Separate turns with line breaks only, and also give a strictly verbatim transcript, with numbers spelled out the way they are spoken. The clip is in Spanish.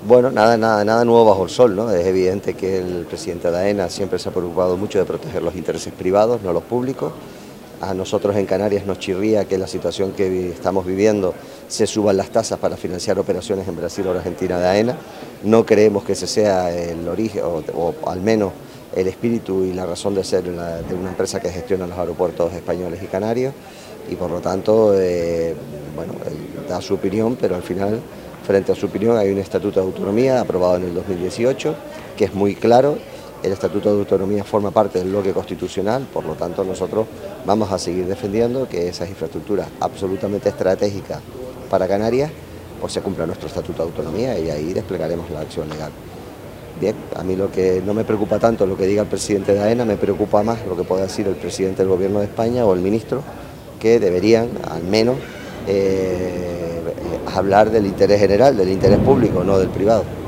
Bueno, nada, nada, nada nuevo bajo el sol, ¿no? Es evidente que el presidente de AENA siempre se ha preocupado mucho de proteger los intereses privados, no los públicos. A nosotros en Canarias nos chirría que la situación que estamos viviendo se suban las tasas para financiar operaciones en Brasil o Argentina de AENA. No creemos que ese sea el origen, o, o al menos el espíritu y la razón de ser una, de una empresa que gestiona los aeropuertos españoles y canarios, y por lo tanto, eh, bueno, él da su opinión, pero al final, frente a su opinión, hay un Estatuto de Autonomía aprobado en el dos mil dieciocho, que es muy claro. El Estatuto de Autonomía forma parte del bloque constitucional, por lo tanto nosotros vamos a seguir defendiendo que esas infraestructuras absolutamente estratégicas para Canarias, pues se cumpla nuestro Estatuto de Autonomía y ahí desplegaremos la acción legal. Bien, a mí lo que no me preocupa tanto lo que diga el presidente de AENA, me preocupa más lo que pueda decir el presidente del Gobierno de España o el ministro, que deberían al menos eh, hablar del interés general, del interés público, no del privado.